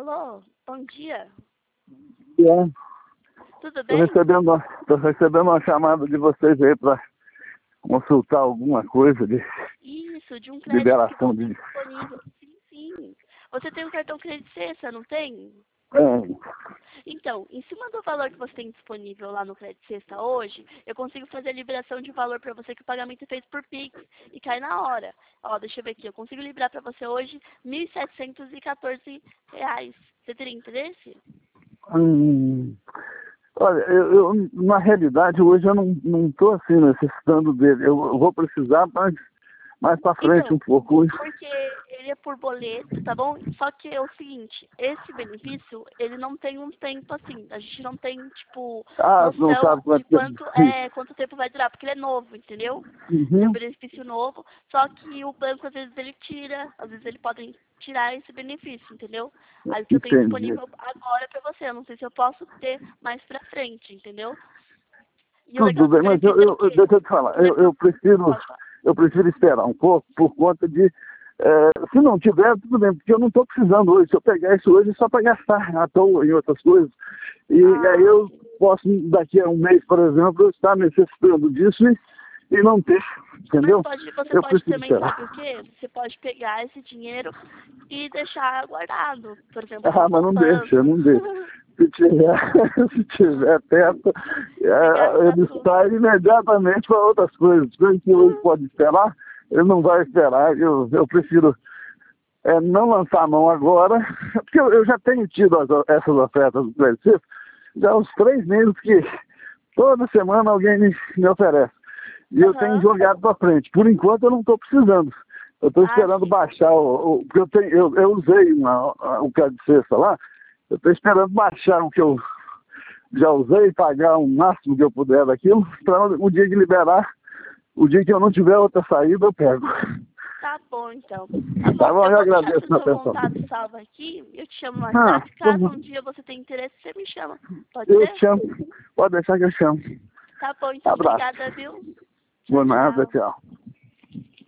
Alô, bom dia. É, Tudo tô bem? recebendo uma chamada de vocês aí para consultar alguma coisa de Isso, de um crédito que liberação você tem de... disponível. Sim, sim. Você tem um cartão Credit Cessa, não tem? É, Então, em cima do valor que você tem disponível lá no Credit Cessa hoje, eu consigo fazer a liberação de valor para você que o pagamento é feito por Pix e cai na hora. Ó, deixa eu ver aqui, eu consigo liberar para você hoje R$ 1.714. Você teria interesse? hum, olha, eu, na realidade hoje eu não estou assim necessitando dele. Eu vou precisar mais para frente Então, um pouco. porque ele é por boleto, tá bom? Só que é o seguinte, esse benefício, ele não tem um tempo assim. A gente não tem, tipo, Ah, não noção sabe de quanto tempo. quanto tempo vai durar, porque ele é novo, entendeu? Ele é um Uhum, benefício novo, só que o banco às vezes ele tira, às vezes ele pode tirar esse benefício, entendeu? Aí o que eu tenho entendi. disponível agora pra você, eu não sei se eu posso ter mais pra frente, entendeu? E o legal Tudo do bem, mas benefício é o quê? deixa eu te falar, Ele é por... Pode falar. eu prefiro esperar um pouco por conta de, se não tiver, tudo bem, porque eu não estou precisando hoje. Se eu pegar isso hoje é só para gastar à toa em outras coisas. E aí Ah, eu posso, daqui a um mês, por exemplo, eu estar necessitando disso e não ter, mas entendeu? você Eu pode prefiro também, esperar. sabe o quê? Você pode pegar esse dinheiro e deixar guardado, por exemplo, numa Ah, mas não deixa, poupança. não deixa. Se tiver, se tiver perto, Você gasta ele tudo. sai imediatamente para outras coisas. Coisas que hoje pode esperar, ele não vai esperar. Eu prefiro não lançar a mão agora, porque eu já tenho tido essas ofertas do Credit Suisse, já há uns 3 meses que toda semana alguém me oferece. E eu tenho Aham. jogado para frente. Por enquanto eu não estou precisando. Eu estou Ah, esperando sim. baixar porque eu usei o Credit Sexta lá, eu estou esperando baixar o que eu já usei, pagar o máximo que eu puder daquilo, para o dia de liberar, o dia que eu não tiver outra saída, eu pego. Tá bom, então. Tá Tá bom. bom, Eu eu vou deixar agradeço esse a seu atenção. contato salvo aqui. Eu te chamo mais Ah, tarde. Caso um dia você tenha interesse, você me chama. Pode eu ser? te chamo. Pode deixar que eu chamo. Tá bom, então. Abraço. Obrigada, viu? Tchau, Boa nada, tchau. tchau.